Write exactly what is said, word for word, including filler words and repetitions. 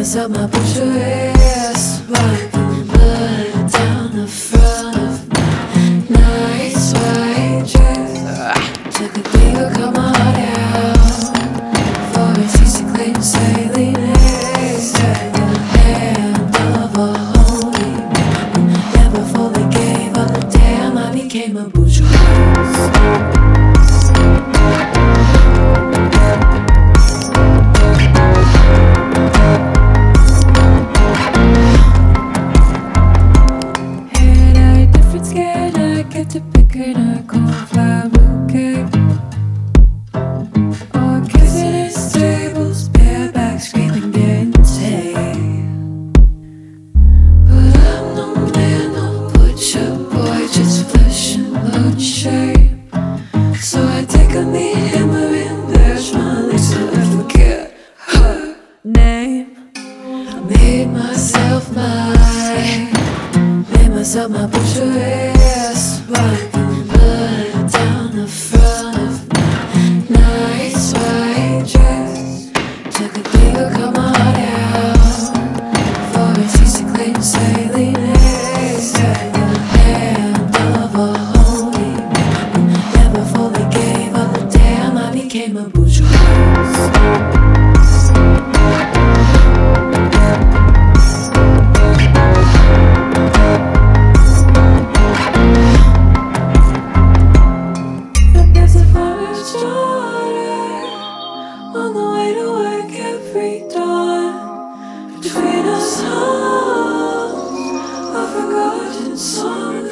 myself my Pinterest, wiping blood down the front of my nice white dress. Took a day to cut my heart out for its easy claim sailing eggs. At the hand of a holy man, never fully gave up. Damn, I became a bourgeois. To picking a cornflower bouquet, or kissing his tables, bareback screaming Dante. But I'm no man, no butcher boy, just flesh and blood shape. So I take a meat hammer and bash my legs till I forget her name. I made myself mine, made myself my butcheress, wiping blood down the front of my nice white dress. Took a day to cut my heart out for its easy claim sailing eggs. At the hand of a holy man, never fully gave up. Damn, I became a bourgeois. On the way to work every dawn, between us songs, a forgotten song.